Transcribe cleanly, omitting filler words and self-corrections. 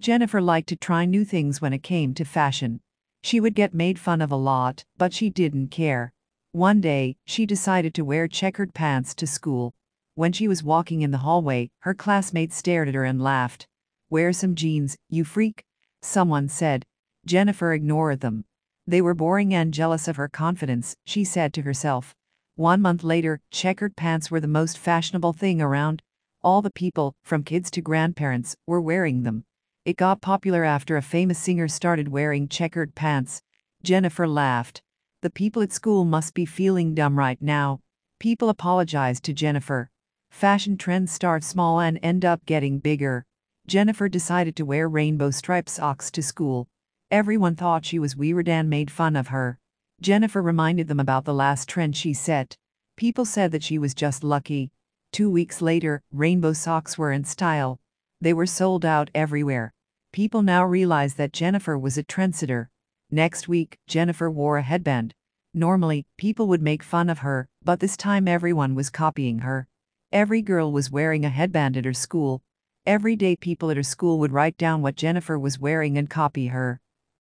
Jennifer liked to try new things when it came to fashion. She would get made fun of a lot, but she didn't care. One day, she decided to wear checkered pants to school. When she was walking in the hallway, her classmates stared at her and laughed. "Wear some jeans, you freak," someone said. Jennifer ignored them. They were boring and jealous of her confidence, she said to herself. 1 month later, checkered pants were the most fashionable thing around. All the people, from kids to grandparents, were wearing them. It got popular after a famous singer started wearing checkered pants. Jennifer laughed. The people at school must be feeling dumb right now. People apologized to Jennifer. Fashion trends start small and end up getting bigger. Jennifer decided to wear rainbow striped socks to school. Everyone thought she was weird and made fun of her. Jennifer reminded them about the last trend she set. People said that she was just lucky. 2 weeks later, rainbow socks were in style. They were sold out everywhere. People now realized that Jennifer was a trendsetter. Next week, Jennifer wore a headband. Normally, people would make fun of her, but this time everyone was copying her. Every girl was wearing a headband at her school. Every day people at her school would write down what Jennifer was wearing and copy her.